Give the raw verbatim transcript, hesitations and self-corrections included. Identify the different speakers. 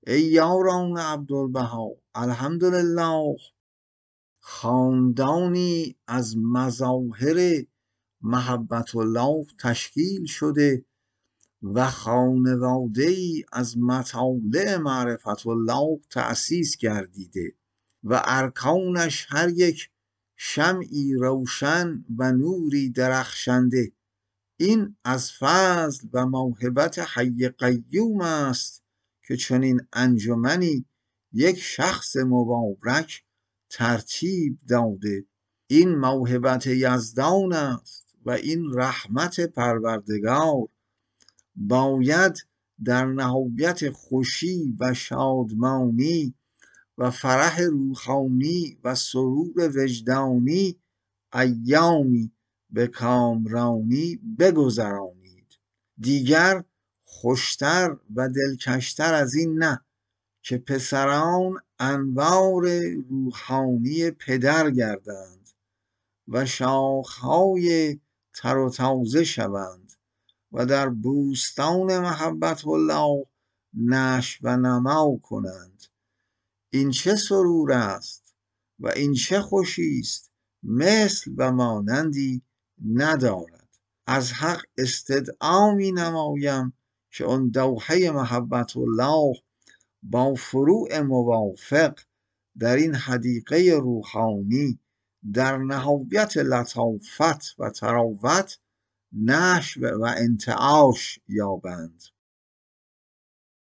Speaker 1: ای یاران عبدالبها الحمدلله، خاندانی از مظاهر محبت الله تشکیل شده و خانواده‌ای از مطالع معرفت الله تأسیس گردیده و ارکانش هر یک شمعی روشن و نوری درخشنده. این از فضل و موهبت حی قیوم است که چنین انجمنی یک شخص مبارک ترتیب داده. این موهبت یزدان است و این رحمت پروردگار باید در نهایت خوشی و شادمانی و فرح روحانی و سرور وجدانی ایامی به کامرانی بگذرانید. دیگر خوشتر و دلکشتر از این نه که پسران انوار روحانی پدر گردند و شاخهای تر و تازه شوند و در بوستان محبت الله نشو و نما کنند. این چه سرور است و این چه خوشی است مثل و مانندی ندارد. از حق استدعا می نمایم که آن دوحه محبت الله با فروع موافق در این حدیقه روحانی در نهایت لطافت و تراوت نشو و انتعاش یابند.